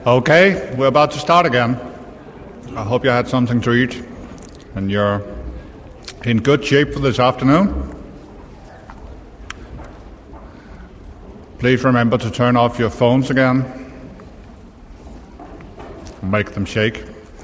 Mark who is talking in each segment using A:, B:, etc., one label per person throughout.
A: Okay, we're about to start again. I hope you had something to eat and you're in good shape for this afternoon. Please remember to turn off your phones again. Make them shake.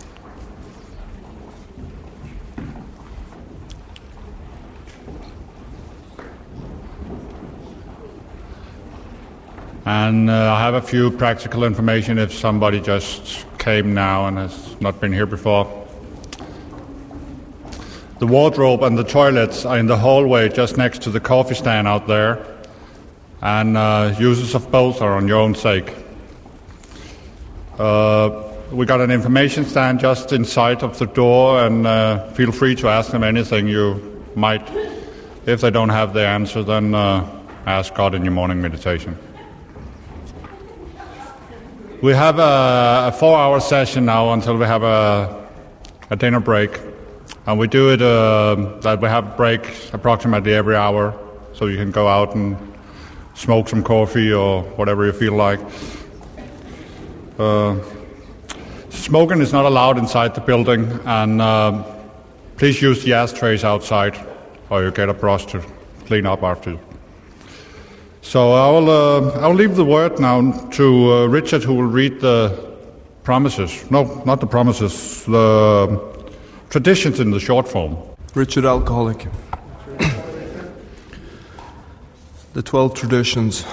A: And I have a few practical information if somebody just came now and has not been here before. The wardrobe and the toilets are in the hallway just next to the coffee stand out there, and uses of both are on your own sake. We got an information stand just inside of the door, and feel free to ask them anything you might. If they don't have the answer, then ask God in your morning meditation. We have a 4-hour session now until we have a dinner break. And we do it that we have a break approximately every hour, so you can go out and smoke some coffee or whatever you feel like. Smoking is not allowed inside the building, and please use the ashtrays outside, or you get a brush to clean up after. So I'll leave the word now to Richard, who will read the promises. No, not the promises. The traditions in the short form.
B: Richard, alcoholic. The 12 traditions.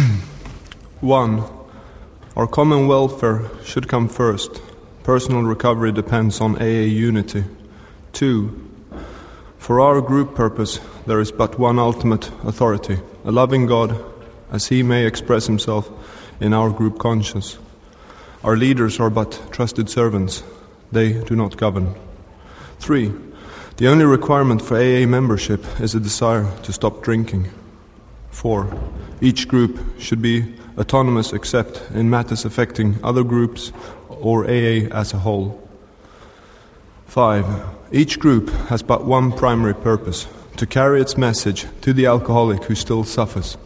B: 1. Our common welfare should come first. Personal recovery depends on AA unity. 2. For our group purpose, there is but one ultimate authority, a loving God, as He may express Himself in our group conscience. Our leaders are but trusted servants. They do not govern. 3. The only requirement for AA membership is a desire to stop drinking. 4. Each group should be autonomous except in matters affecting other groups or AA as a whole. 5. Each group has but one primary purpose, to carry its message to the alcoholic who still suffers.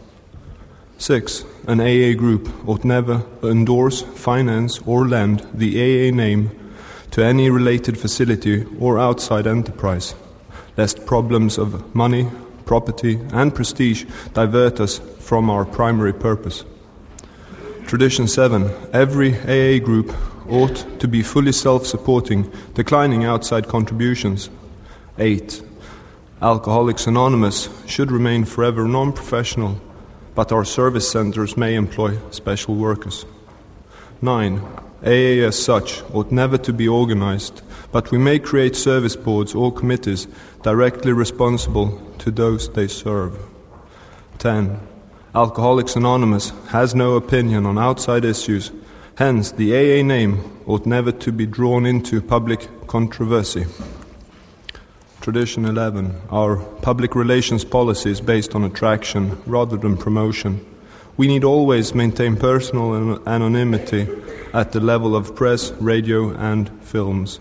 B: 6. An AA group ought never endorse, finance, or lend the AA name to any related facility or outside enterprise, lest problems of money, property, and prestige divert us from our primary purpose. Tradition 7. Every AA group ought to be fully self-supporting, declining outside contributions. 8. Alcoholics Anonymous should remain forever non-professional, but our service centers may employ special workers. 9. AA as such ought never to be organized, but we may create service boards or committees directly responsible to those they serve. 10. Alcoholics Anonymous has no opinion on outside issues, hence the AA name ought never to be drawn into public controversy. Tradition 11. Our public relations policy is based on attraction rather than promotion. We need always maintain personal anonymity at the level of press, radio, and films.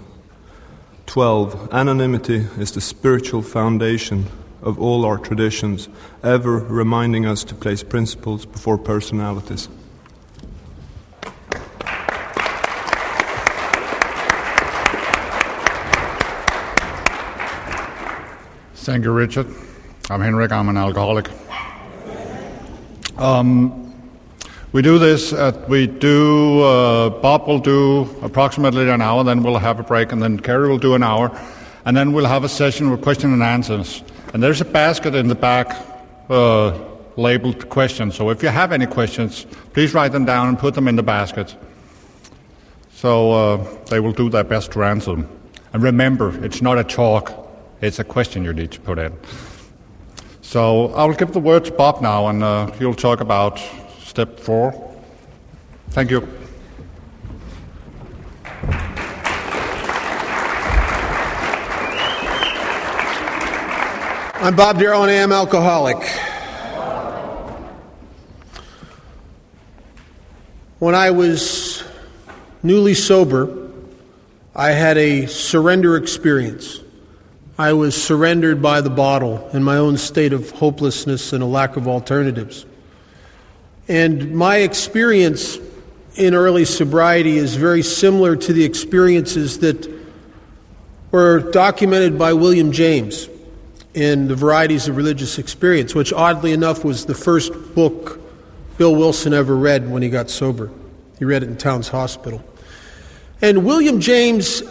B: 12. Anonymity is the spiritual foundation of all our traditions, ever reminding us to place principles before personalities.
A: Thank you, Richard. I'm Henrik. I'm an alcoholic. We do this. Bob will do approximately an hour, then we'll have a break, and then Kerry will do an hour, and then we'll have a session with question and answers. And there's a basket in the back labeled questions. So if you have any questions, please write them down and put them in the basket. So they will do their best to answer them. And remember, it's not a talk. It's a question you need to put in. So I will give the word to Bob now, and he'll talk about step 4. Thank you.
C: I'm Bob Darrell, and I am alcoholic. When I was newly sober, I had a surrender experience. I was surrendered by the bottle in my own state of hopelessness and a lack of alternatives. And my experience in early sobriety is very similar to the experiences that were documented by William James in The Varieties of Religious Experience, which oddly enough was the first book Bill Wilson ever read when he got sober. He read it in Towns Hospital. And William James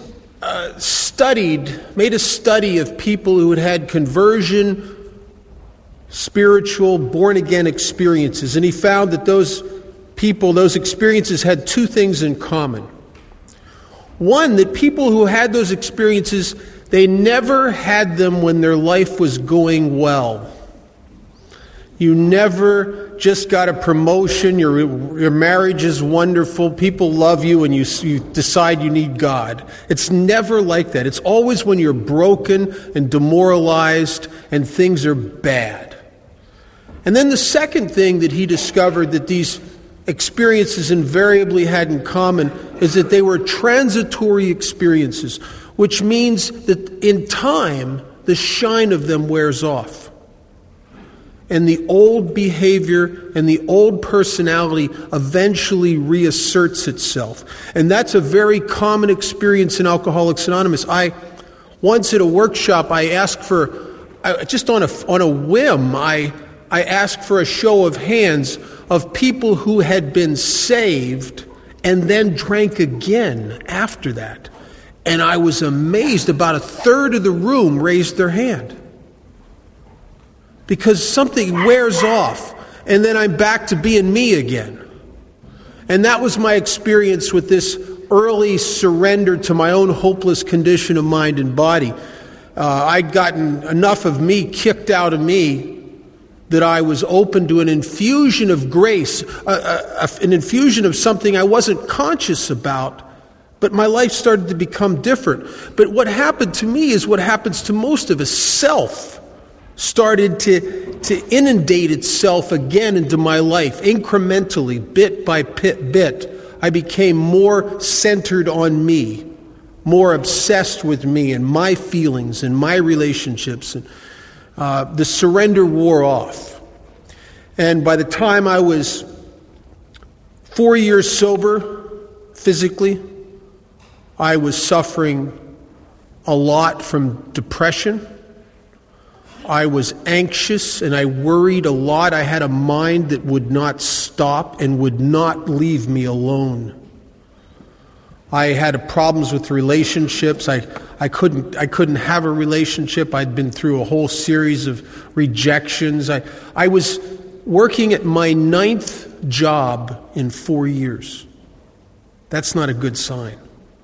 C: made a study of people who had conversion, spiritual, born-again experiences. And he found that those experiences had two things in common. One, that people who had those experiences, they never had them when their life was going well. You never just got a promotion, your marriage is wonderful, people love you, and you decide you need God. It's never like that. It's always when you're broken and demoralized and things are bad. And then the second thing that he discovered that these experiences invariably had in common is that they were transitory experiences, which means that in time, the shine of them wears off. And the old behavior and the old personality eventually reasserts itself. And that's a very common experience in Alcoholics Anonymous. Once at a workshop, I asked just on a whim, I asked for a show of hands of people who had been saved and then drank again after that. And I was amazed. About a third of the room raised their hand. Because something wears off, and then I'm back to being me again. And that was my experience with this early surrender to my own hopeless condition of mind and body. I'd gotten enough of me kicked out of me that I was open to an infusion of grace, an infusion of something I wasn't conscious about, but my life started to become different. But what happened to me is what happens to most of us. Self started to inundate itself again into my life, incrementally, bit by bit. I became more centered on me, more obsessed with me and my feelings and my relationships. And the surrender wore off. And by the time I was 4 years sober, physically, I was suffering a lot from depression. I was anxious and I worried a lot. I had a mind that would not stop and would not leave me alone. I had problems with relationships. I couldn't have a relationship. I'd been through a whole series of rejections. I was working at my 9th job in 4 years. That's not a good sign.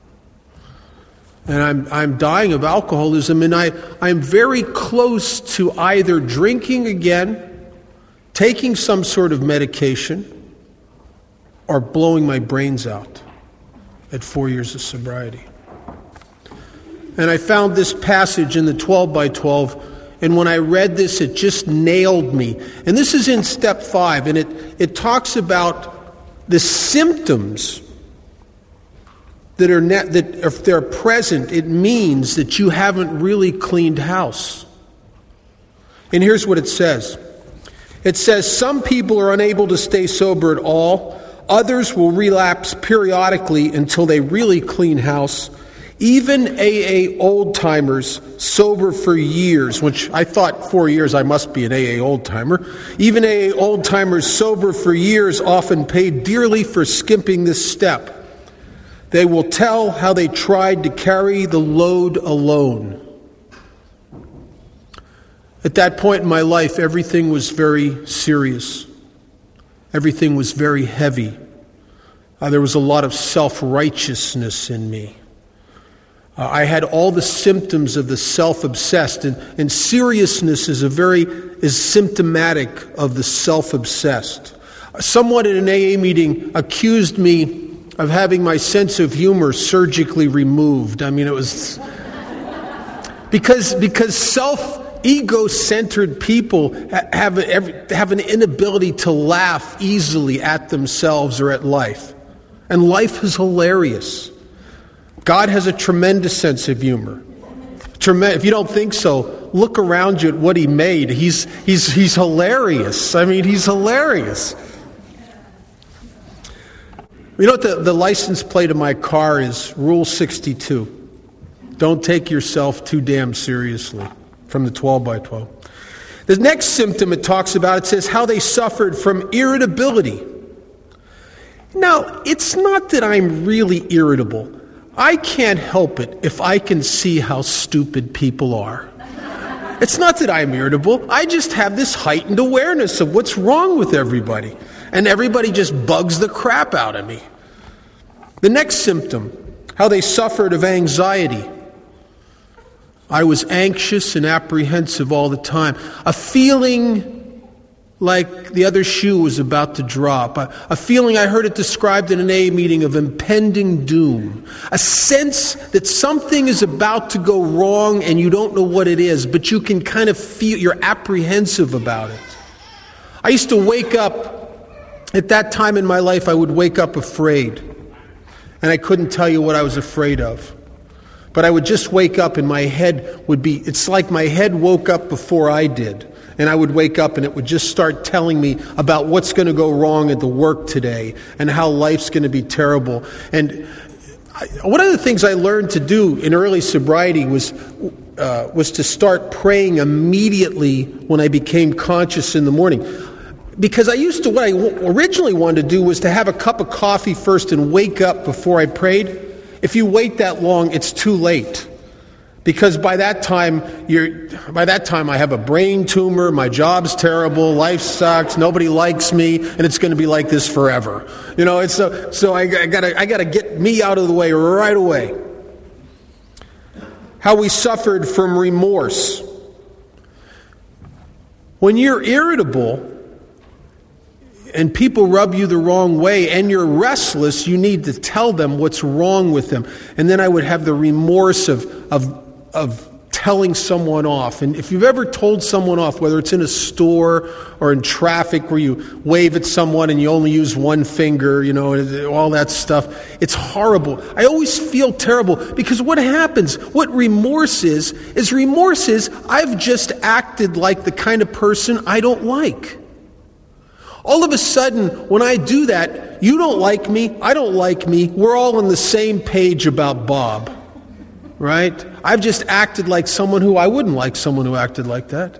C: And I'm dying of alcoholism, and I'm very close to either drinking again, taking some sort of medication, or blowing my brains out at 4 years of sobriety. And I found this passage in the 12 by 12, and when I read this, it just nailed me. And this is in step 5, and it talks about the symptoms that if they're present, it means that you haven't really cleaned house. And here's what it says. It says, some people are unable to stay sober at all. Others will relapse periodically until they really clean house. Even AA old-timers sober for years, which I thought 4 years I must be an AA old-timer. Even AA old-timers sober for years often pay dearly for skipping this step. They will tell how they tried to carry the load alone. At that point in my life, everything was very serious. Everything was very heavy. There was a lot of self-righteousness in me. I had all the symptoms of the self-obsessed, and seriousness is symptomatic of the self-obsessed. Someone at an AA meeting accused me of having my sense of humor surgically removed. I mean, it was because ego-centered people have an inability to laugh easily at themselves or at life. And life is hilarious. God has a tremendous sense of humor. If you don't think so, look around you at what He made. He's hilarious. I mean, He's hilarious. You know what the license plate of my car is? Rule 62. Don't take yourself too damn seriously, from the 12 by 12. The next symptom it talks about, it says how they suffered from irritability. Now, it's not that I'm really irritable. I can't help it if I can see how stupid people are. It's not that I'm irritable. I just have this heightened awareness of what's wrong with everybody. And everybody just bugs the crap out of me. The next symptom, how they suffered of anxiety. I was anxious and apprehensive all the time. A feeling like the other shoe was about to drop. A feeling, I heard it described in an AA meeting, of impending doom. A sense that something is about to go wrong and you don't know what it is, but you can kind of feel, you're apprehensive about it. I used to wake up, at that time in my life, I would wake up afraid. And I couldn't tell you what I was afraid of. But I would just wake up and my head would be, it's like my head woke up before I did. And I would wake up and it would just start telling me about what's going to go wrong at the work today and how life's going to be terrible. And one of the things I learned to do in early sobriety was to start praying immediately when I became conscious in the morning. Because what I originally wanted to do was to have a cup of coffee first and wake up before I prayed. If you wait that long, it's too late. Because by that time I have a brain tumor, my job's terrible, life sucks, nobody likes me, and it's going to be like this forever. You know, so I gotta get me out of the way right away. How we suffered from remorse. When you're irritable and people rub you the wrong way and you're restless, you need to tell them what's wrong with them. And then I would have the remorse of telling someone off. And if you've ever told someone off, whether it's in a store or in traffic where you wave at someone and you only use one finger, you know, all that stuff, it's horrible. I always feel terrible because what happens, what remorse is I've just acted like the kind of person I don't like. All of a sudden, when I do that, you don't like me, I don't like me, we're all on the same page about Bob. Right? I've just acted like someone who I wouldn't like someone who acted like that.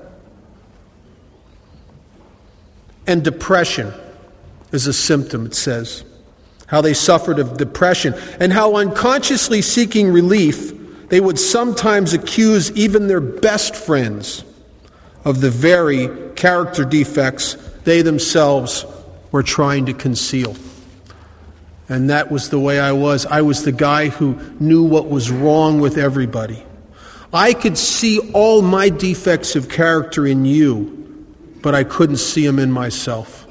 C: And depression is a symptom, it says. How they suffered of depression and how unconsciously seeking relief, they would sometimes accuse even their best friends of the very character defects they themselves were trying to conceal. And that was the way I was. I was the guy who knew what was wrong with everybody. I could see all my defects of character in you, but I couldn't see them in myself.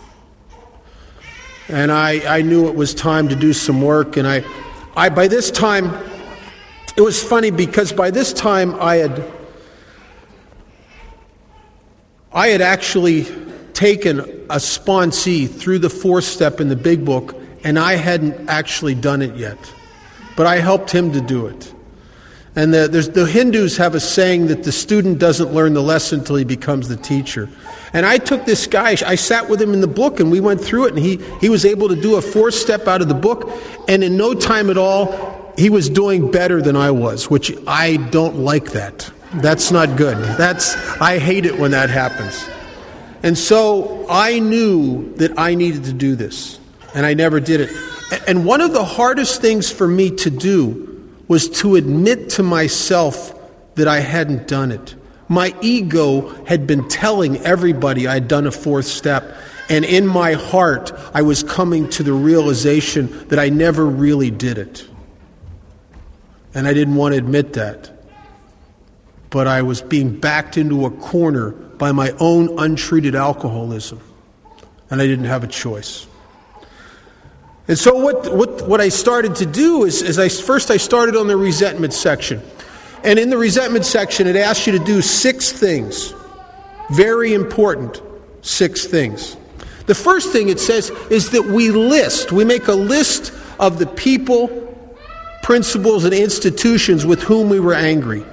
C: And I knew it was time to do some work. And I by this time, it was funny because by this time I had actually taken a sponsee through the 4th step in the Big Book, and I hadn't actually done it yet. But I helped him to do it. And the Hindus have a saying that the student doesn't learn the lesson until he becomes the teacher. And I took this guy, I sat with him in the book, and we went through it, and he was able to do a 4th step out of the book, and in no time at all, he was doing better than I was, which I don't like that. That's not good. I hate it when that happens. And so I knew that I needed to do this. And I never did it. And one of the hardest things for me to do was to admit to myself that I hadn't done it. My ego had been telling everybody I'd done a 4th step. And in my heart, I was coming to the realization that I never really did it. And I didn't want to admit that. But I was being backed into a corner by my own untreated alcoholism. And I didn't have a choice. And so what I started to do is I started on the resentment section. And in the resentment section, it asks you to do 6 things. Very important 6 things. The first thing it says is that we make a list of the people, principles, and institutions with whom we were angry.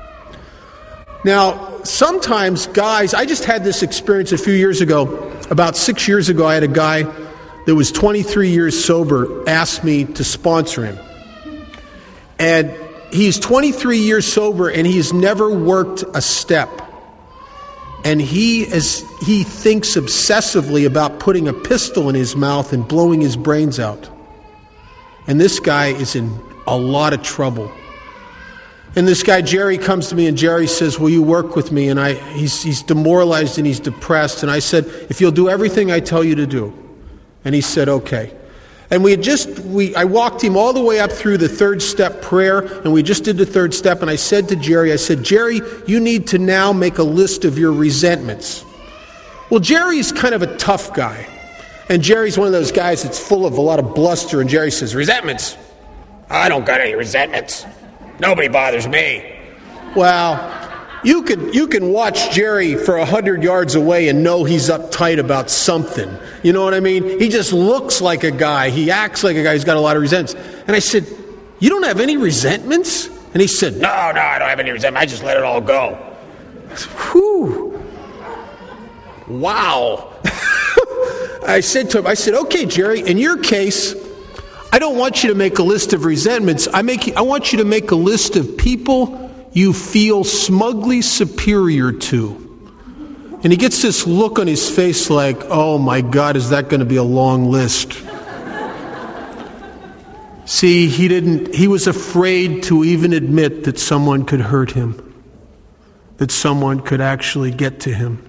C: Now, sometimes guys, I just had this experience a few years ago. About 6 years ago, I had a guy that was 23 years sober asked me to sponsor him. And he's 23 years sober and he's never worked a step. And he thinks obsessively about putting a pistol in his mouth and blowing his brains out. And this guy is in a lot of trouble. And this guy, Jerry, comes to me and Jerry says, will you work with me? And he's demoralized and he's depressed. And I said, if you'll do everything I tell you to do. And he said, okay. And I walked him all the way up through the third step prayer, and we just did the third step, and I said to Jerry, Jerry, you need to now make a list of your resentments. Well, Jerry's kind of a tough guy. And Jerry's one of those guys that's full of a lot of bluster, and Jerry says, resentments? I don't got any resentments. Nobody bothers me. Well, you can watch Jerry for 100 yards away and know he's uptight about something. You know what I mean? He just looks like a guy. He acts like a guy who's got a lot of resentments. And I said, you don't have any resentments? And he said, no, I don't have any resentment. I just let it all go. I said, whew. Wow. I said to him, okay, Jerry, in your case, I don't want you to make a list of resentments. I want you to make a list of people you feel smugly superior to. And he gets this look on his face like, oh my God, is that going to be a long list? See, he was afraid to even admit that someone could hurt him, that someone could actually get to him.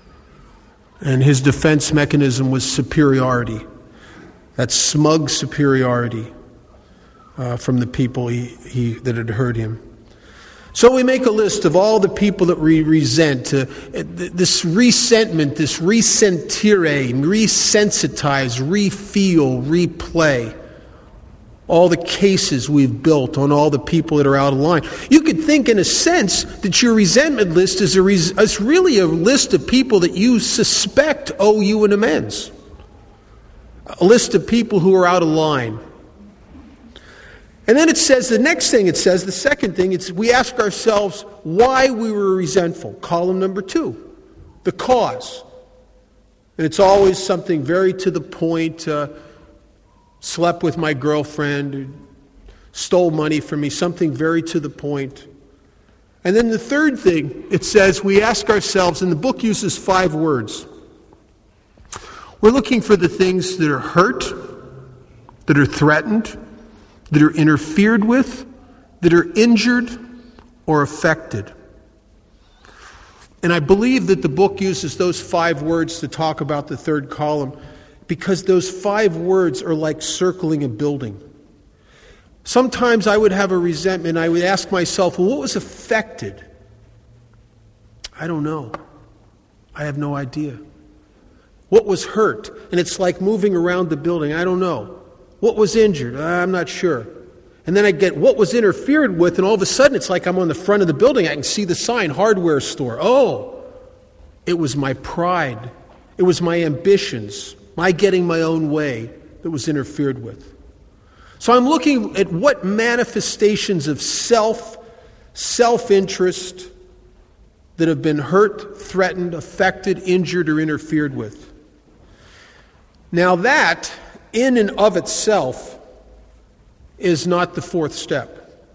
C: And his defense mechanism was superiority, that smug superiority from the people that had hurt him. So we make a list of all the people that we resent. This resentment, this resentire, resensitize, refeel, replay. All the cases we've built on all the people that are out of line. You could think in a sense that your resentment list is really a list of people that you suspect owe you an amends. A list of people who are out of line. And then it says, the second thing, we ask ourselves why we were resentful. Column number 2, the cause. And it's always something very to the point, slept with my girlfriend, stole money from me, something very to the point. And then the third thing, it says, we ask ourselves, and the book uses 5 words. We're looking for the things that are hurt, that are threatened, that are interfered with, that are injured or affected. And I believe that the book uses those 5 words to talk about the third column because those 5 words are like circling a building. Sometimes I would have a resentment. I would ask myself, well, what was affected? I don't know. I have no idea. What was hurt? And it's like moving around the building. I don't know. What was injured? I'm not sure. And then I get what was interfered with, and all of a sudden it's like I'm on the front of the building. I can see the sign, hardware store. Oh, it was my pride. It was my ambitions, my getting my own way that was interfered with. So I'm looking at what manifestations of self-interest that have been hurt, threatened, affected, injured, or interfered with. Now that, in and of itself, is not the 4th step.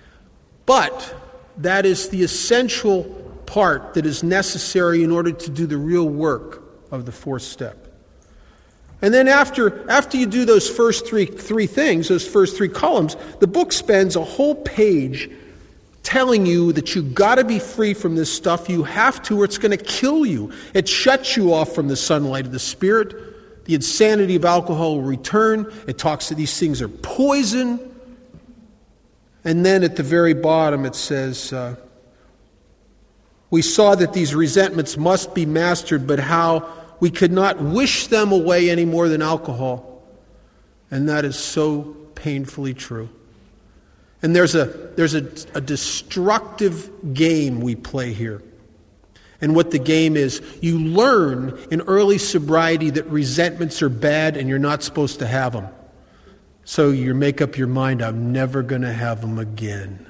C: But that is the essential part that is necessary in order to do the real work of the 4th step. And then after you do those first three things, those first 3 columns, the book spends a whole page telling you that you've got to be free from this stuff. You have to, or it's going to kill you. It shuts you off from the sunlight of the Spirit. The insanity of alcohol will return. It talks that these things are poison. And then at the very bottom it says, we saw that these resentments must be mastered, but how we could not wish them away any more than alcohol. And that is so painfully true. And there's a destructive game we play here. And what the game is, you learn in early sobriety that resentments are bad and you're not supposed to have them. So you make up your mind, I'm never going to have them again.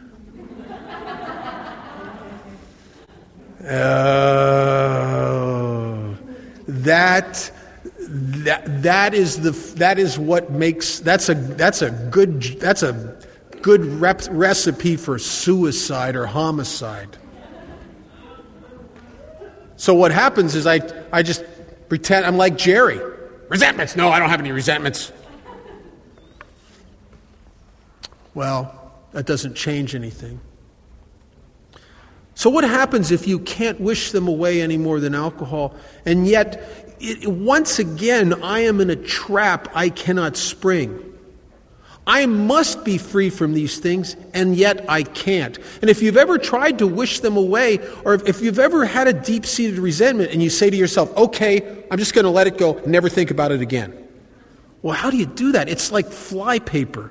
C: That is what makes that's a good recipe for suicide or homicide. So what happens is I just pretend I'm like Jerry. Resentments? No, I don't have any resentments. Well, that doesn't change anything. So what happens if you can't wish them away any more than alcohol, and yet, once again, I am in a trap I cannot spring. I must be free from these things, and yet I can't. And if you've ever tried to wish them away, or if you've ever had a deep-seated resentment, and you say to yourself, okay, I'm just going to let it go, never think about it again. Well, how do you do that? It's like flypaper.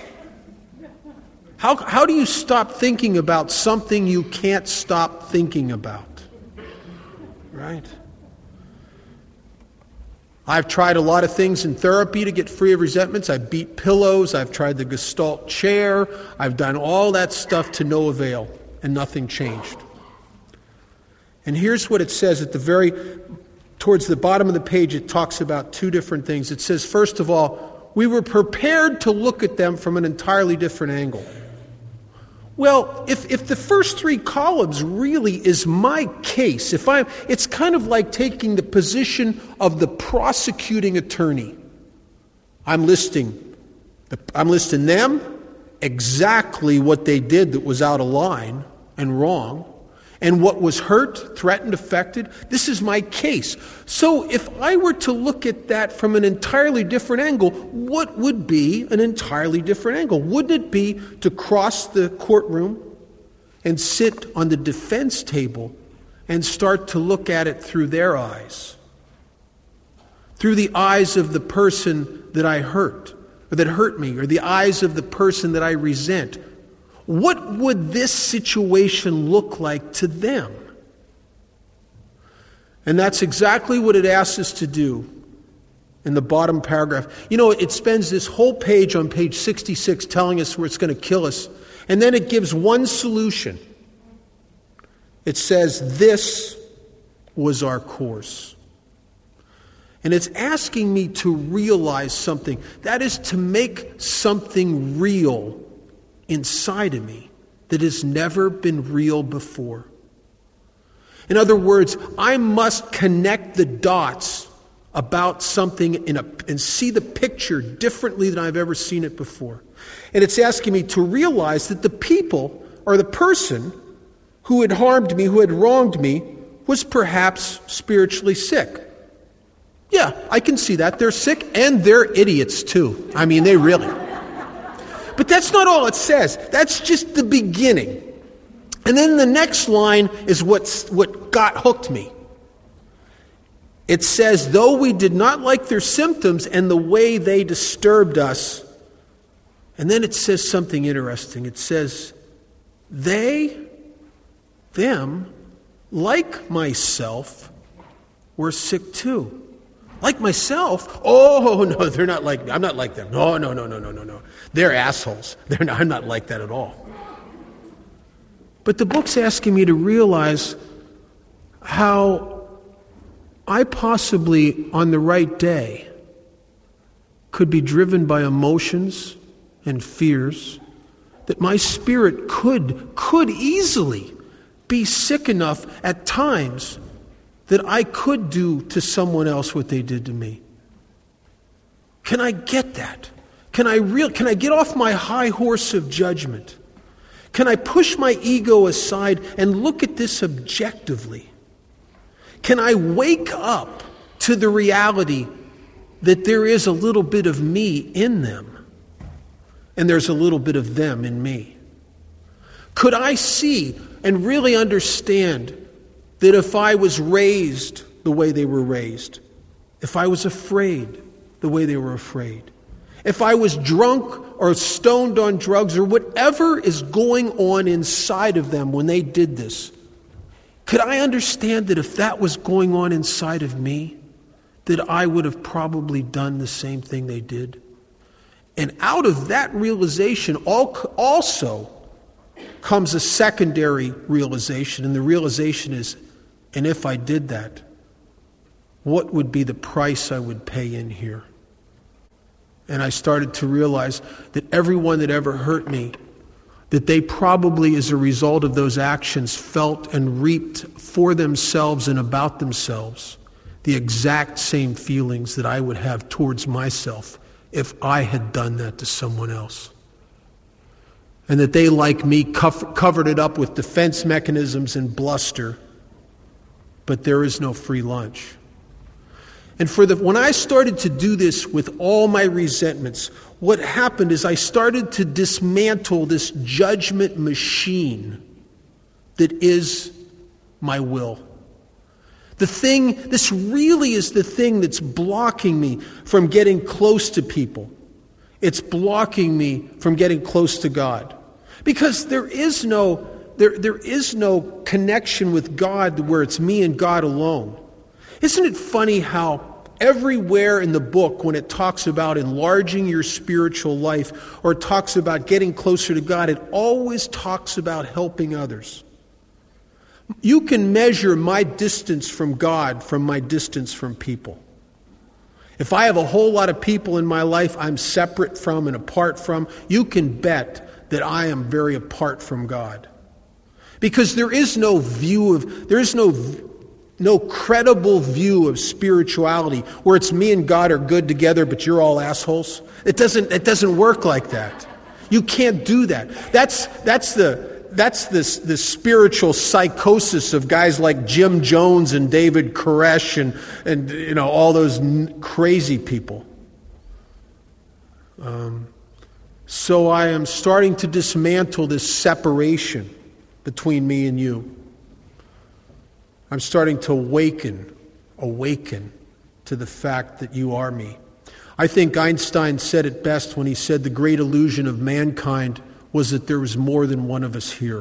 C: How do you stop thinking about something you can't stop thinking about? Right? I've tried a lot of things in therapy to get free of resentments. I've beat pillows. I've tried the Gestalt chair. I've done all that stuff to no avail, and nothing changed. And here's what it says towards the bottom of the page. It talks about two different things. It says, first of all, we were prepared to look at them from an entirely different angle. Well, if the first three columns really is my case, it's kind of like taking the position of the prosecuting attorney. I'm listing them, exactly what they did that was out of line and wrong, and what was hurt, threatened, affected. This is my case. So if I were to look at that from an entirely different angle, what would be an entirely different angle? Wouldn't it be to cross the courtroom and sit on the defense table and start to look at it through their eyes? Through the eyes of the person that I hurt, or that hurt me, or the eyes of the person that I resent. What would this situation look like to them? And that's exactly what it asks us to do in the bottom paragraph. You know, it spends this whole page on page 66 telling us where it's going to kill us. And then it gives one solution. It says, this was our course. And it's asking me to realize something. That is to make something real inside of me that has never been real before. In other words, I must connect the dots about something and see the picture differently than I've ever seen it before. And it's asking me to realize that the people or the person who had harmed me, who had wronged me, was perhaps spiritually sick. Yeah, I can see that. They're sick and they're idiots too. I mean, they really. But that's not all it says. That's just the beginning. And then the next line is what hooked me. It says, though we did not like their symptoms and the way they disturbed us. And then it says something interesting. It says, them, like myself, were sick too. Like myself? Oh, no, they're not like me. I'm not like them. No. They're assholes. I'm not like that at all. But the book's asking me to realize how I possibly, on the right day, could be driven by emotions and fears, that my spirit could easily be sick enough at times that I could do to someone else what they did to me. Can I get that? Can I get off my high horse of judgment? Can I push my ego aside and look at this objectively? Can I wake up to the reality that there is a little bit of me in them and there's a little bit of them in me? Could I see and really understand that if I was raised the way they were raised, if I was afraid the way they were afraid, if I was drunk or stoned on drugs or whatever is going on inside of them when they did this, could I understand that if that was going on inside of me, that I would have probably done the same thing they did? And out of that realization also comes a secondary realization, and the realization is, and if I did that, what would be the price I would pay in here? And I started to realize that everyone that ever hurt me, that they probably, as a result of those actions, felt and reaped for themselves and about themselves the exact same feelings that I would have towards myself if I had done that to someone else. And that they, like me, covered it up with defense mechanisms and bluster. But there is no free lunch. And when I started to do this with all my resentments, what happened is I started to dismantle this judgment machine that is my will. This really is the thing that's blocking me from getting close to people. It's blocking me from getting close to God. Because there is no connection with God where it's me and God alone. Isn't it funny how everywhere in the book, when it talks about enlarging your spiritual life or it talks about getting closer to God, it always talks about helping others. You can measure my distance from God from my distance from people. If I have a whole lot of people in my life I'm separate from and apart from, you can bet that I am very apart from God. Because there is no credible view of spirituality where it's me and God are good together, but you're all assholes. It doesn't work like that. You can't do that. That's the spiritual psychosis of guys like Jim Jones and David Koresh and all those crazy people. So I am starting to dismantle this separation between me and you. I'm starting to awaken to the fact that you are me. I think Einstein said it best when he said the great illusion of mankind was that there was more than one of us here.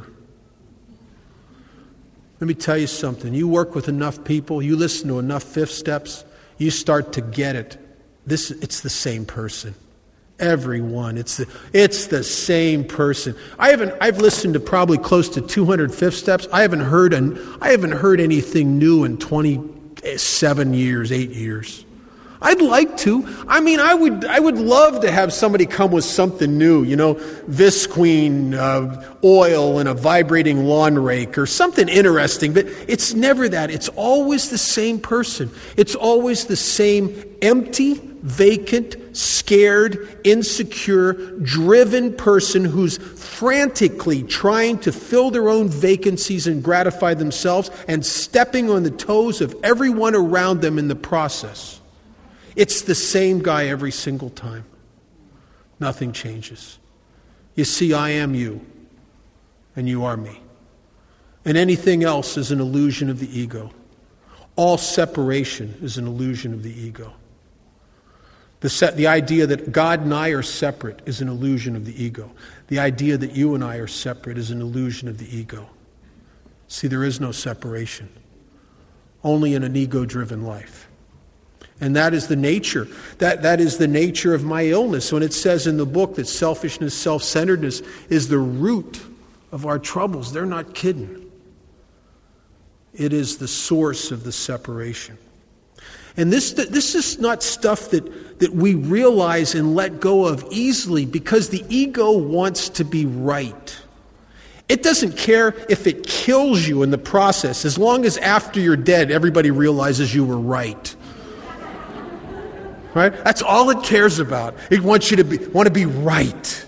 C: Let me tell you something. You work with enough people, you listen to enough fifth steps, you start to get it. It's the same person. Everyone. It's the same person. I've listened to probably close to 200 fifth steps. I haven't heard anything new in 27 years, 8 years. I'd like to. I mean, I would love to have somebody come with something new, Visqueen oil and a vibrating lawn rake or something interesting, but it's never that. It's always the same person. It's always the same empty, vacant, scared, insecure, driven person who's frantically trying to fill their own vacancies and gratify themselves and stepping on the toes of everyone around them in the process. It's the same guy every single time. Nothing changes. You see, I am you, and you are me. And anything else is an illusion of the ego. All separation is an illusion of the ego. The idea that God and I are separate is an illusion of the ego. The idea that you and I are separate is an illusion of the ego. See, there is no separation. Only in an ego-driven life. And that is the nature. That is the nature of my illness. When it says in the book that selfishness, self-centeredness is the root of our troubles, they're not kidding. It is the source of the separation. And this is not stuff that we realize and let go of easily because the ego wants to be right. It doesn't care if it kills you in the process, as long as after you're dead, everybody realizes you were right. Right? That's all it cares about. It wants you to want to be right.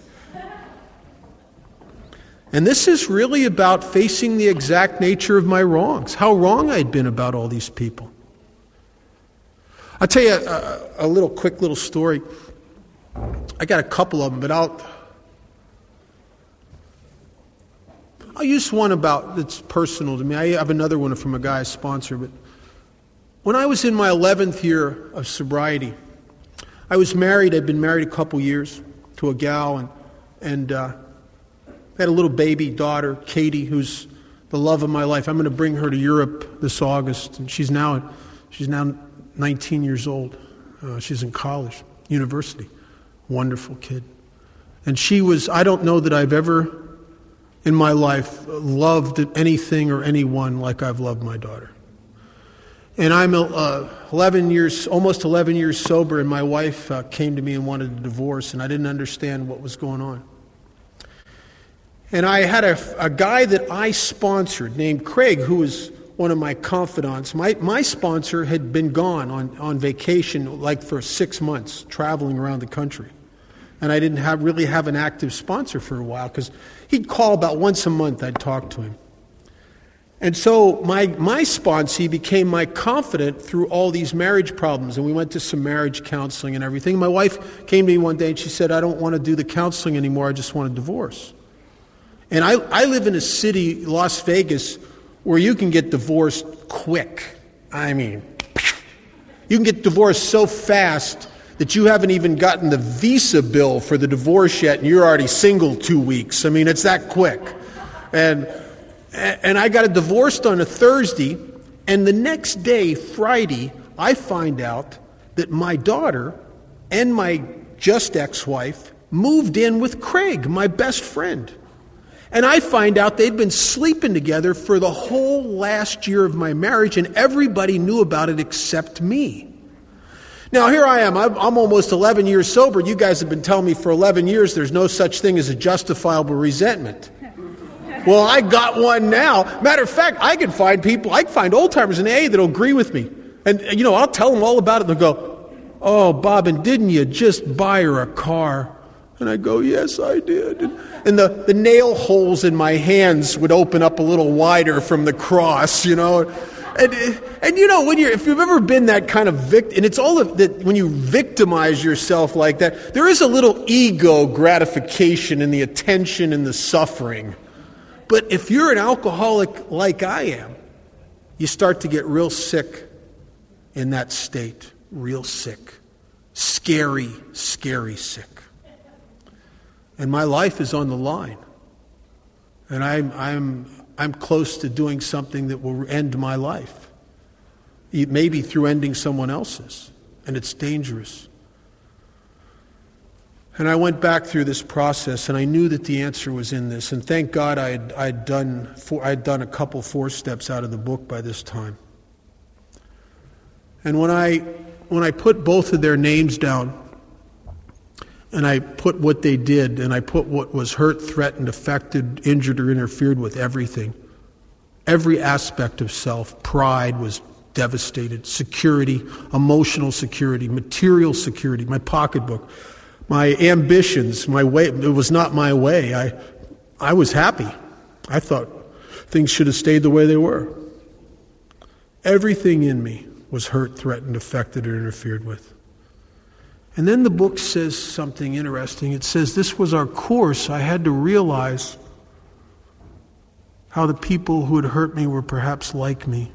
C: And this is really about facing the exact nature of my wrongs, how wrong I'd been about all these people. I'll tell you a quick little story. I got a couple of them, but I'll use one that's personal to me. I have another one from a guy I sponsor. But when I was in my 11th year of sobriety, I was married. I'd been married a couple years to a gal, and had a little baby daughter, Katie, who's the love of my life. I'm going to bring her to Europe this August, and she's now 19 years old. She's in college, university. Wonderful kid. And I don't know that I've ever in my life loved anything or anyone like I've loved my daughter. And I'm 11 years, almost 11 years sober, and my wife came to me and wanted a divorce, and I didn't understand what was going on. And I had a guy that I sponsored named Craig, who was one of my confidants. My sponsor had been gone on vacation like for 6 months, traveling around the country. And I didn't really have an active sponsor for a while because he'd call about once a month. I'd talk to him. And so my sponsee became my confidant through all these marriage problems. And we went to some marriage counseling and everything. My wife came to me one day and she said, I don't want to do the counseling anymore. I just want a divorce. And I live in a city, Las Vegas, where you can get divorced quick. I mean, you can get divorced so fast that you haven't even gotten the visa bill for the divorce yet, and you're already single 2 weeks. I mean, it's that quick. And I got divorced on a Thursday, and the next day, Friday, I find out that my daughter and my just ex-wife moved in with Craig, my best friend. And I find out they'd been sleeping together for the whole last year of my marriage, and everybody knew about it except me. Now, here I am. I'm almost 11 years sober. You guys have been telling me for 11 years there's no such thing as a justifiable resentment. Well, I got one now. Matter of fact, I can find old-timers in AA that'll agree with me. And, I'll tell them all about it. They'll go, oh, Bob, and didn't you just buy her a car? And I go, yes, I did. And the nail holes in my hands would open up a little wider from the cross, And if you've ever been that kind of victim, and it's all of that when you victimize yourself like that, there is a little ego gratification in the attention and the suffering. But if you're an alcoholic like I am, you start to get real sick in that state. Real sick. Scary, scary sick. And my life is on the line. And I'm close to doing something that will end my life. Maybe through ending someone else's. And it's dangerous. And I went back through this process, and I knew that the answer was in this. And thank God I'd done a couple 4 steps out of the book by this time. And when I put both of their names down, and I put what they did, and I put what was hurt, threatened, affected, injured, or interfered with, everything. Every aspect of self. Pride was devastated. Security, emotional security, material security, my pocketbook, my ambitions, my way. It was not my way. I was happy. I thought things should have stayed the way they were. Everything in me was hurt, threatened, affected, or interfered with. And then the book says something interesting. It says, this was our course. I had to realize how the people who had hurt me were perhaps like me.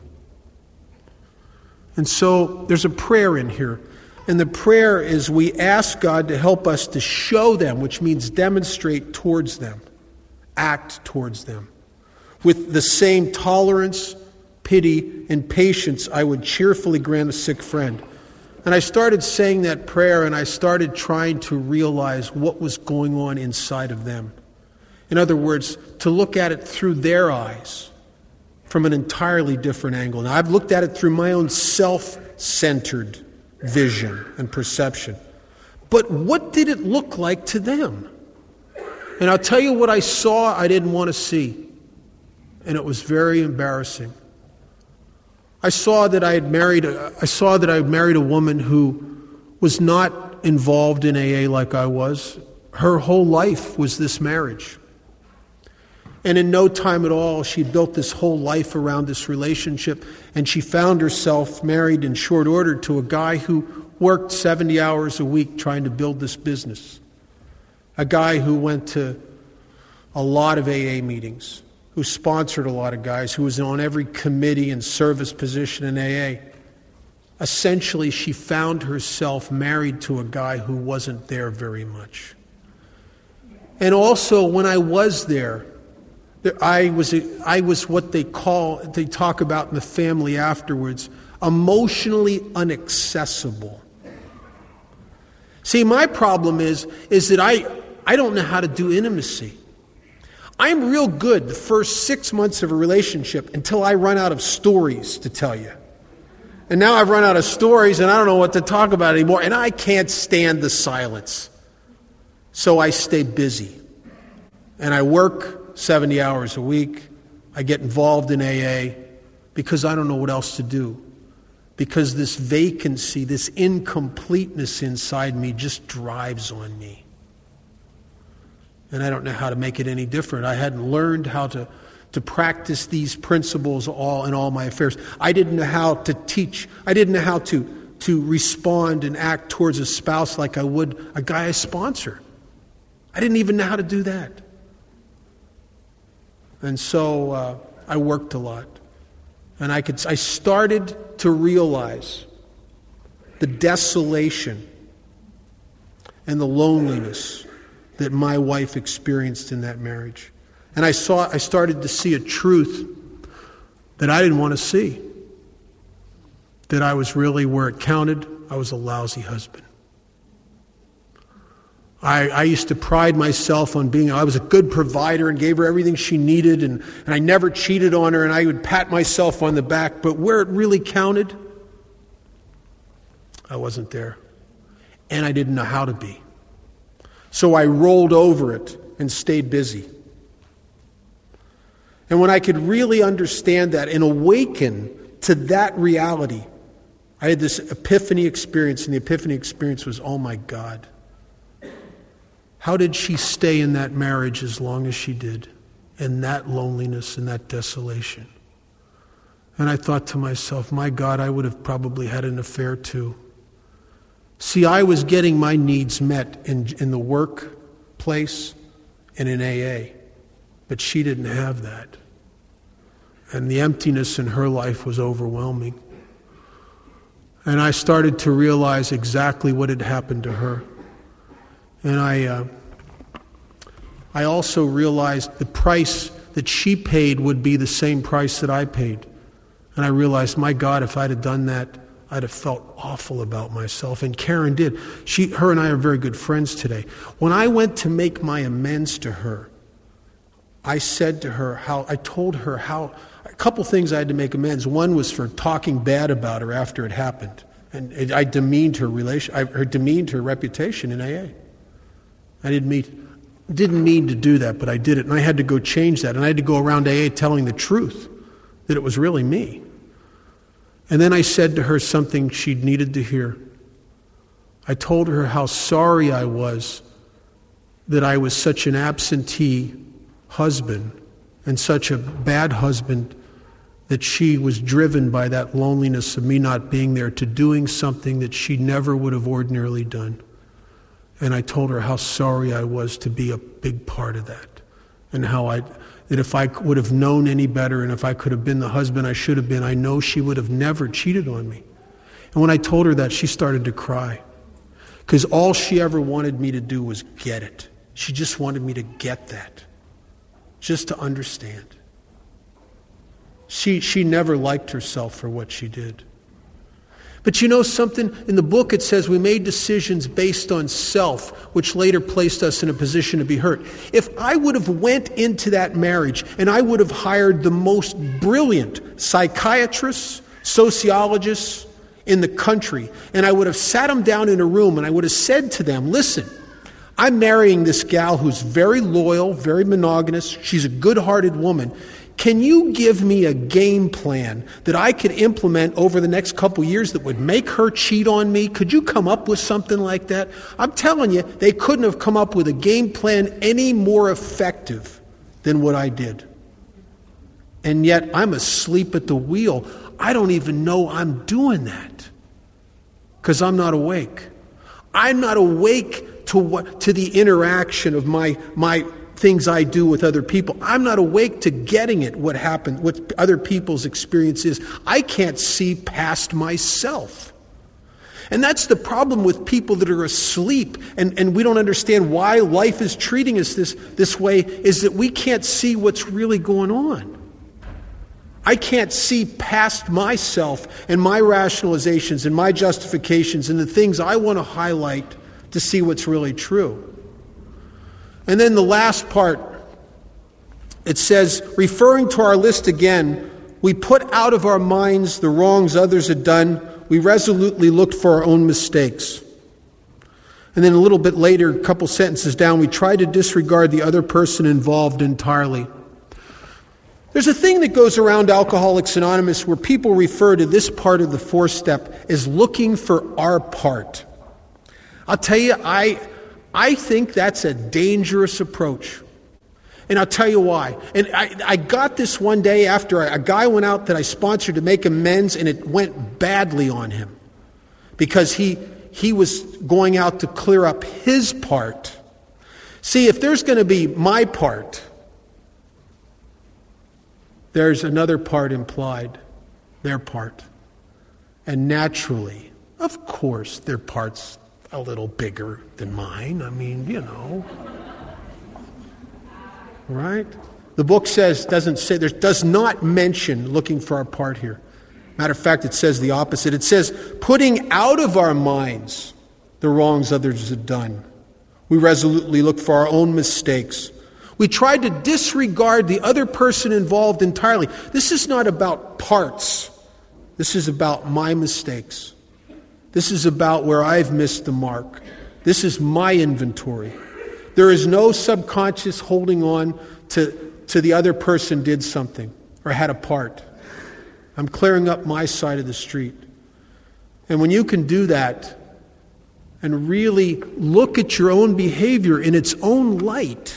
C: And so there's a prayer in here. And the prayer is we ask God to help us to show them, which means demonstrate towards them, act towards them, with the same tolerance, pity, and patience I would cheerfully grant a sick friend. And I started saying that prayer, and I started trying to realize what was going on inside of them. In other words, to look at it through their eyes from an entirely different angle. Now, I've looked at it through my own self-centered vision and perception. But what did it look like to them? And I'll tell you what I saw I didn't want to see. And it was very embarrassing. I saw that I had married a woman who was not involved in AA like I was. Her whole life was this marriage. And in no time at all, she built this whole life around this relationship, and she found herself married in short order to a guy who worked 70 hours a week trying to build this business. A guy who went to a lot of AA meetings, who sponsored a lot of guys, who was on every committee and service position in AA. Essentially, she found herself married to a guy who wasn't there very much. And also, when I was there, I was what they talk about in the family afterwards, emotionally inaccessible. See, my problem is that I don't know how to do intimacy. I'm real good the first 6 months of a relationship until I run out of stories to tell you. And now I've run out of stories and I don't know what to talk about anymore. And I can't stand the silence. So I stay busy. And I work 70 hours a week. I get involved in AA because I don't know what else to do. Because this vacancy, this incompleteness inside me just drives on me. And I don't know how to make it any different. I hadn't learned how to practice these principles in all my affairs. I didn't know how to teach. I didn't know how to respond and act towards a spouse like I would a guy I sponsor. I didn't even know how to do that. And so I worked a lot. And I started to realize the desolation and the loneliness that my wife experienced in that marriage. And I started to see a truth that I didn't want to see. That I was really, where it counted, I was a lousy husband. I used to pride myself on I was a good provider and gave her everything she needed, and I never cheated on her, and I would pat myself on the back. But where it really counted, I wasn't there. And I didn't know how to be. So I rolled over it and stayed busy. And when I could really understand that and awaken to that reality, I had this epiphany experience, and the epiphany experience was, oh my God, how did she stay in that marriage as long as she did, in that loneliness and that desolation? And I thought to myself, my God, I would have probably had an affair too. See, I was getting my needs met in the workplace and in AA, but she didn't have that. And the emptiness in her life was overwhelming. And I started to realize exactly what had happened to her. And I also realized the price that she paid would be the same price that I paid. And I realized, my God, if I'd have done that, I'd have felt awful about myself. And Karen did. Her and I are very good friends today. When I went to make my amends to her, I said to her I told her how, a couple things I had to make amends. One was for talking bad about her after it happened. And I demeaned her demeaned her reputation in AA. I didn't mean to do that, but I did it. And I had to go change that. And I had to go around AA telling the truth, that it was really me. And then I said to her something she needed to hear. I told her how sorry I was that I was such an absentee husband and such a bad husband, that she was driven by that loneliness of me not being there to doing something that she never would have ordinarily done. And I told her how sorry I was to be a big part of that. And how that if I would have known any better and if I could have been the husband I should have been, I know she would have never cheated on me. And when I told her that, she started to cry. Because all she ever wanted me to do was get it. She just wanted me to get that. Just to understand. She never liked herself for what she did. But you know something? In the book it says we made decisions based on self, which later placed us in a position to be hurt. If I would have went into that marriage and I would have hired the most brilliant psychiatrists, sociologists in the country, and I would have sat them down in a room and I would have said to them, listen, I'm marrying this gal who's very loyal, very monogamous, she's a good-hearted woman. Can you give me a game plan that I could implement over the next couple years that would make her cheat on me? Could you come up with something like that? I'm telling you, they couldn't have come up with a game plan any more effective than what I did. And yet I'm asleep at the wheel. I don't even know I'm doing that because I'm not awake. I'm not awake to the interaction of my things I do with other people. I'm not awake to getting it, what happened, what other people's experience is. I can't see past myself. And that's the problem with people that are asleep and we don't understand why life is treating us this way, is that we can't see what's really going on. I can't see past myself and my rationalizations and my justifications and the things I want to highlight to see what's really true. And then the last part, it says, referring to our list again, We put out of our minds the wrongs others had done. We resolutely looked for our own mistakes. And then a little bit later, a couple sentences down, we try to disregard the other person involved entirely. There's a thing that goes around Alcoholics Anonymous where people refer to this part of the fourth step as looking for our part. I'll tell you, I think that's a dangerous approach. And I'll tell you why. And I got this one day after a guy went out that I sponsored to make amends, and it went badly on him because he was going out to clear up his part. See, if there's going to be my part, there's another part implied, their part. And naturally, of course, their part's a little bigger than mine. I mean, right? The book does not mention looking for our part here. Matter of fact, it says the opposite. It says putting out of our minds the wrongs others have done. We resolutely look for our own mistakes. We tried to disregard the other person involved entirely. This is not about parts. This is about my mistakes. This is about where I've missed the mark. This is my inventory. There is no subconscious holding on to the other person did something or had a part. I'm clearing up my side of the street. And when you can do that and really look at your own behavior in its own light,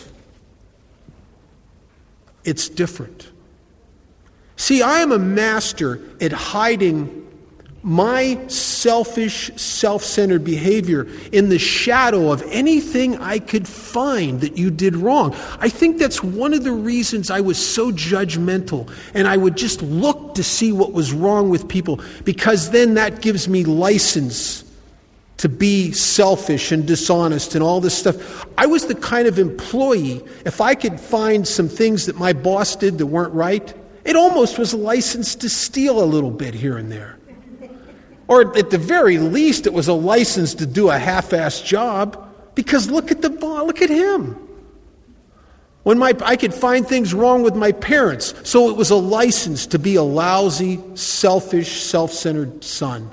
C: it's different. See, I am a master at hiding my selfish, self-centered behavior in the shadow of anything I could find that you did wrong. I think that's one of the reasons I was so judgmental, and I would just look to see what was wrong with people, because then that gives me license to be selfish and dishonest and all this stuff. I was the kind of employee, if I could find some things that my boss did that weren't right, it almost was a license to steal a little bit here and there. Or at the very least, it was a license to do a half-assed job, because look at him. When I could find things wrong with my parents, so it was a license to be a lousy, selfish, self-centered son.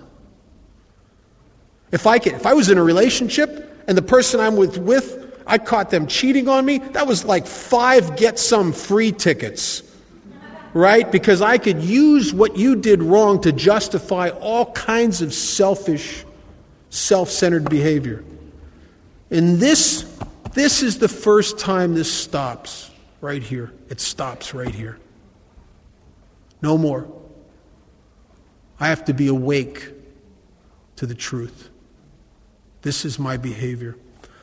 C: If I was in a relationship and the person I'm with, I caught them cheating on me, that was like 5 get-some-free tickets. Right? Because I could use what you did wrong to justify all kinds of selfish, self-centered behavior. And this is the first time this stops right here. It stops right here. No more. I have to be awake to the truth. This is my behavior.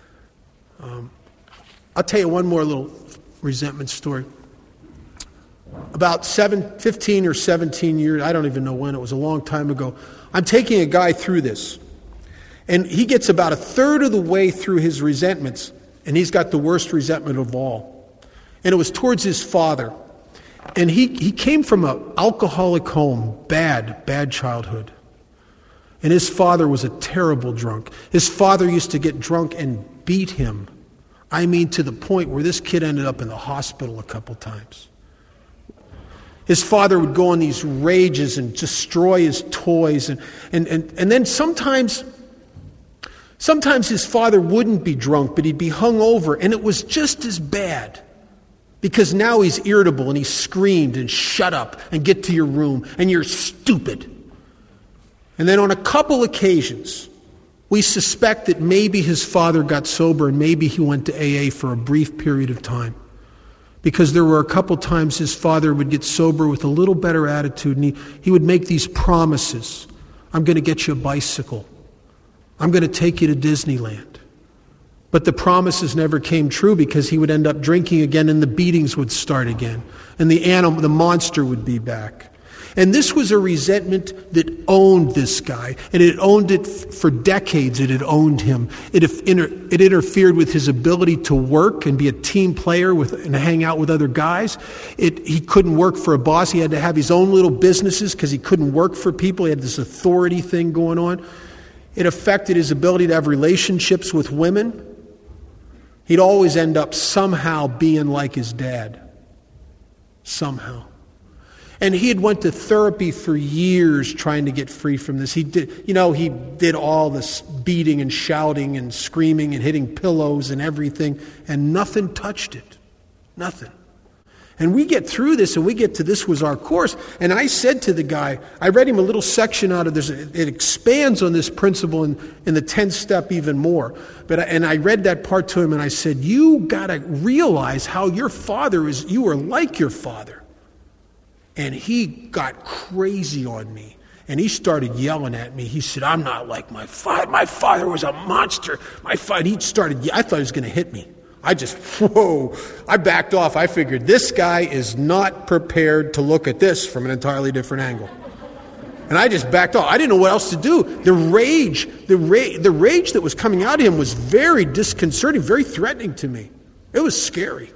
C: I'll tell you one more little resentment story. About 15 or 17 years, I don't even know when, it was a long time ago, I'm taking a guy through this. And he gets about a third of the way through his resentments, and he's got the worst resentment of all. And it was towards his father. And he came from an alcoholic home, bad childhood. And his father was a terrible drunk. His father used to get drunk and beat him. I mean, to the point where this kid ended up in the hospital a couple times. His father would go on these rages and destroy his toys. And then sometimes his father wouldn't be drunk, but he'd be hungover, and it was just as bad. Because now he's irritable, and he screamed and shut up and get to your room, and you're stupid. And then on a couple occasions, we suspect that maybe his father got sober and maybe he went to AA for a brief period of time. Because there were a couple times his father would get sober with a little better attitude, and he would make these promises. I'm going to get you a bicycle. I'm going to take you to Disneyland. But the promises never came true, because he would end up drinking again and the beatings would start again. And the monster would be back. And this was a resentment that owned this guy. And it owned it for decades. It had owned him. It interfered with his ability to work and be a team player and hang out with other guys. He couldn't work for a boss. He had to have his own little businesses because he couldn't work for people. He had this authority thing going on. It affected his ability to have relationships with women. He'd always end up somehow being like his dad. Somehow. And he had went to therapy for years trying to get free from this. He did all this beating and shouting and screaming and hitting pillows and everything, and nothing touched it. Nothing. And we get through this, and we get to this was our course. And I said to the guy, I read him a little section out of this. It expands on this principle in the 10th step even more. And I read that part to him, and I said, you got to realize how your father is, you are like your father. And he got crazy on me. And he started yelling at me. He said, I'm not like my father. My father was a monster. I thought he was going to hit me. I backed off. I figured this guy is not prepared to look at this from an entirely different angle. And I just backed off. I didn't know what else to do. The rage that was coming out of him was very disconcerting, very threatening to me. It was scary.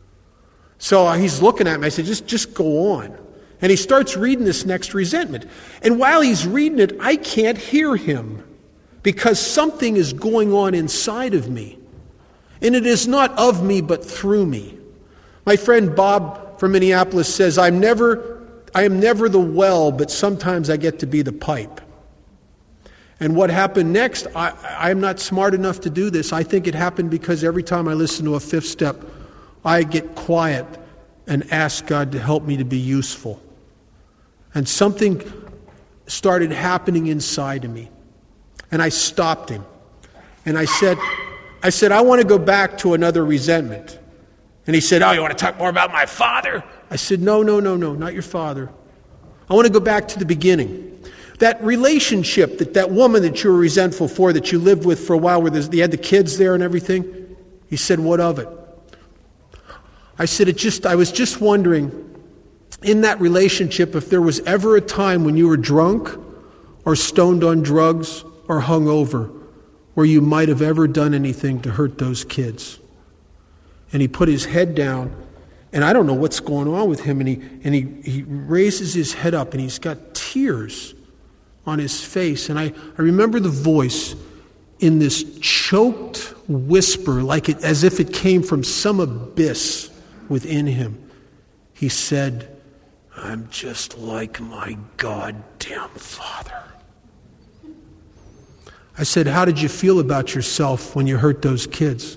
C: So he's looking at me. I said, just go on. And he starts reading this next resentment. And while he's reading it, I can't hear him because something is going on inside of me. And it is not of me, but through me. My friend Bob from Minneapolis says, I am never the well, but sometimes I get to be the pipe. And what happened next, I am not smart enough to do this. I think it happened because every time I listen to a fifth step, I get quiet and ask God to help me to be useful. And something started happening inside of me. And I stopped him. And I said, I want to go back to another resentment. And he said, oh, you want to talk more about my father? I said, no, not your father. I want to go back to the beginning. That relationship, that woman that you were resentful for, that you lived with for a while, where you had the kids there and everything. He said, what of it? I said, I was just wondering, in that relationship, if there was ever a time when you were drunk or stoned on drugs or hungover, where you might have ever done anything to hurt those kids. And he put his head down, and I don't know what's going on with him, and he raises his head up, and he's got tears on his face. And I remember the voice in this choked whisper, as if it came from some abyss within him. He said, I'm just like my goddamn father. I said, how did you feel about yourself when you hurt those kids?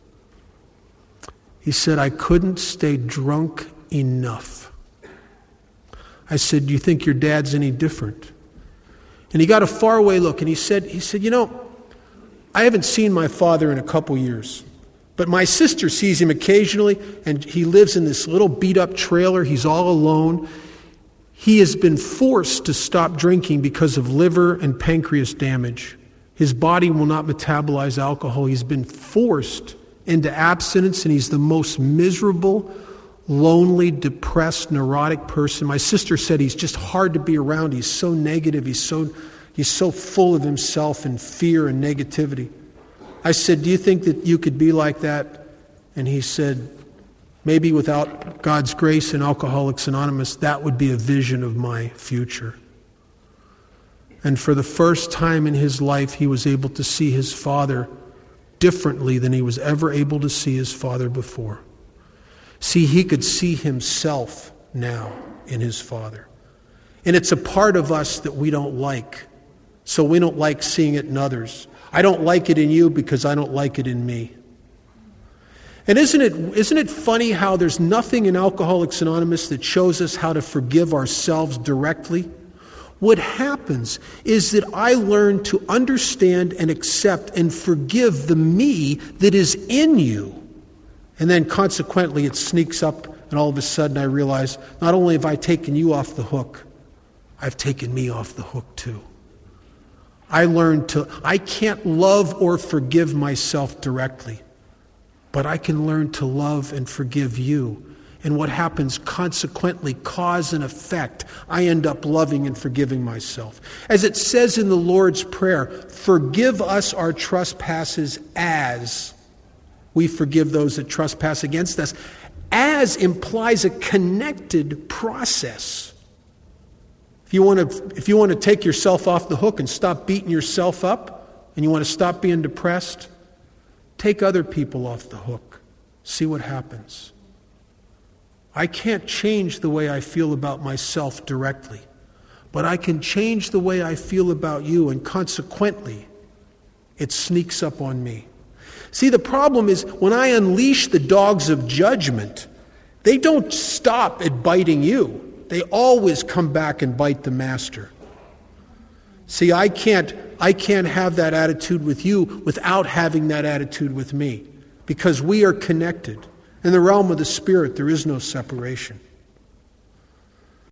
C: He said, I couldn't stay drunk enough. I said, do you think your dad's any different? And he got a faraway look, and he said, I haven't seen my father in a couple years, but my sister sees him occasionally, and he lives in this little beat-up trailer. He's all alone. He has been forced to stop drinking because of liver and pancreas damage. His body will not metabolize alcohol. He's been forced into abstinence, and he's the most miserable, lonely, depressed, neurotic person. My sister said he's just hard to be around. He's so negative. He's so full of himself and fear and negativity. I said, do you think that you could be like that? And he said, maybe without God's grace and Alcoholics Anonymous, that would be a vision of my future. And for the first time in his life, he was able to see his father differently than he was ever able to see his father before. See, he could see himself now in his father. And it's a part of us that we don't like. So we don't like seeing it in others. I don't like it in you because I don't like it in me. And isn't it funny how there's nothing in Alcoholics Anonymous that shows us how to forgive ourselves directly? What happens is that I learn to understand and accept and forgive the me that is in you. And then consequently it sneaks up, and all of a sudden I realize not only have I taken you off the hook, I've taken me off the hook too. I can't love or forgive myself directly, but I can learn to love and forgive you. And what happens consequently, cause and effect, I end up loving and forgiving myself. As it says in the Lord's Prayer, forgive us our trespasses as we forgive those that trespass against us. As implies a connected process. If you want to take yourself off the hook and stop beating yourself up, and you want to stop being depressed, take other people off the hook. See what happens. I can't change the way I feel about myself directly, but I can change the way I feel about you, and consequently, it sneaks up on me. See, the problem is when I unleash the dogs of judgment, they don't stop at biting you. They always come back and bite the master. See, I can't have that attitude with you without having that attitude with me, because we are connected. In the realm of the Spirit, there is no separation.